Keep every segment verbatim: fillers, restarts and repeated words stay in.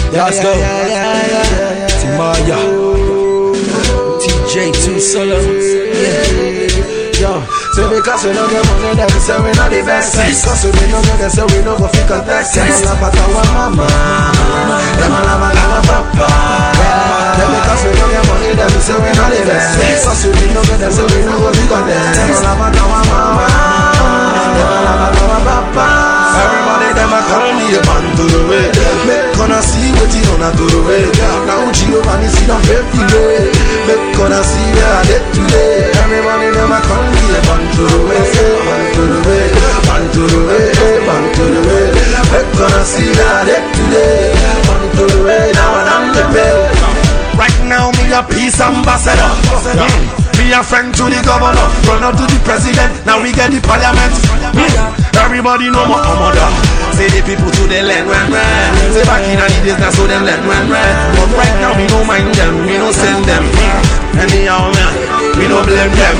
Let's go. Timaya, T J two solo. Yeah. Yo, so because we don't get money, then we say we not the best. Because we don't get, so we don't go fit contest. Them a love our mama, them a love our papa. Then because we don't get money, then we say we not the best. Because we don't get, so we don't go fit contest. Them a love our mama, them a love our papa. Everybody them a call me a man to the way. Make gonna see what you gonna do the way. Now Giovanni see them baby way. Make gonna see where I get today. Everybody them a call me a man to the way, man to the way, man to the way, man to the way. Make gonna see where I get today. Man to the way, now I'm the best. Right now me a peace ambassador. Mm. Me a friend to the governor, run out to the president. Now we get the parliament. Mm. Everybody know my mother. Say the people to the land when ran. Say back in the days now so them land when ran. But right now we don't mind them, we don't send them. Anyhow man, we don't blame them.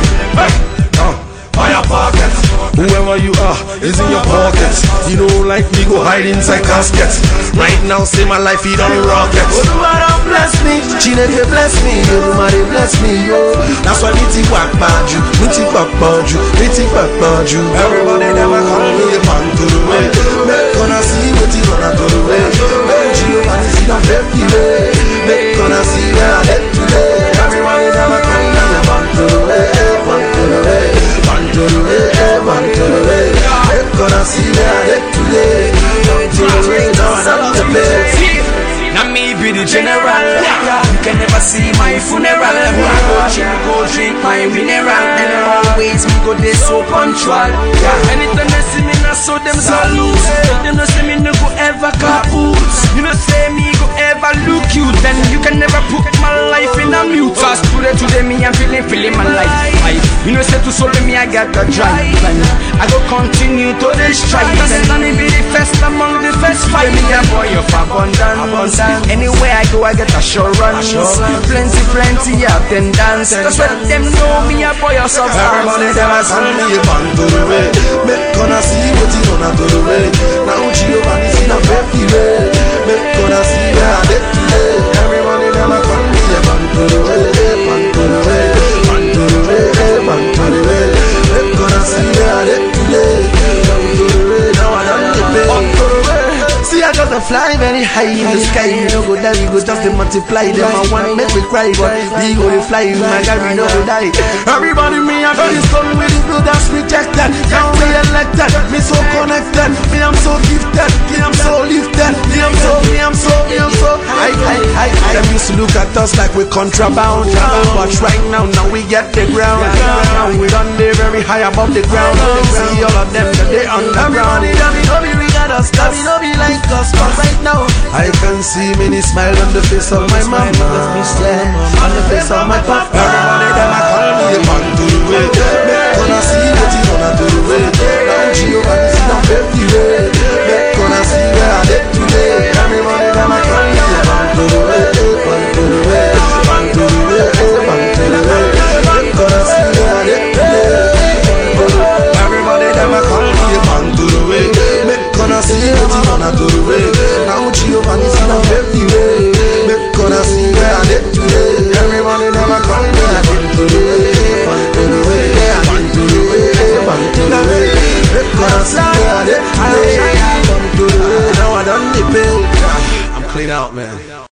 Uh, buy your pockets. Whoever you are is in your pockets. You don't like me, go hide inside caskets. Right now say my life feed on the rockets. Oduwara bless me, Chineke bless me, Olumare bless me, yo. That's why me think walk bad you, me think walk bad you, me think walk bad you. Everybody never call me a man to the way. Make gonna see what you gonna do the way. Make Giovanni see them baby way. Make gonna see where I get today. Everybody never call me a man to the way, man to the way, man to the way, man to the way. Make gonna see where I get today. Man to the way, now I'm the best. Now me be the general. You can never see my funeral. Me go drink, go drink my mineral. And always me go there so punctual. Anytime they see me now, so them so loose. Them no say me no go ever caboose. You know say me go ever look you. Then you can never put my life in a mute. Fast today, today me I'm feeling, feeling my life. I, you know say to solo me I got the drive. I go continue to this strive. And me be the first among the first five. Me a boy of abundance. Anywhere I go, I get assurance. assurance. Plenty, plenty attendance. That's why them know me a boy of substance. Everybody them a call me a man to the way. Make gonna see what you gonna do the way. Now Giovanni see them baby way. Make gonna see where I get today. Everybody them a call me a man to the way, man to the way, man to the way, man to the way. Make gonna see where I get today. Down to the way, now I done the pay. Up to the way. See I just a fly very high in the sky. We no go die, we go just to multiply. Them I want make me cry, but we go to fly. My God, we no go die. Everybody me I feel this gun with the blood that's rejected. Can't be elected. Me so connected. Me I'm so gifted. Me I'm so lifted. Me I'm so, me I'm so, me I'm so. I, I, I, I. Them used to look at us like we contrabound. But right now, now we get the ground. Now we done there very high above the ground. See all of them that they underground. Everybody, don't be regard us. Don't be, don't be like us. But right now, I can see many smile on the face of my mama, on the face of my papa. Everybody them a call me a man to the way. Make gonna see what you gonna do the way. Now Giovanni see them baby way. Make gonna see where I get today. Everybody them a call me a man to the way, man to the way, man to the way, man to the way. Make gonna see where I get today. Everybody them a call me a man to the way. Make gonna see what you gonna do the way. Now Giovanni see them baby way. Make gonna see where I get today. Everybody never call me a man to the way, man to the way, man to the way, man to the way. Make gonna see where I get today. Man to the way. Now I done the pay. I'm clean out, man.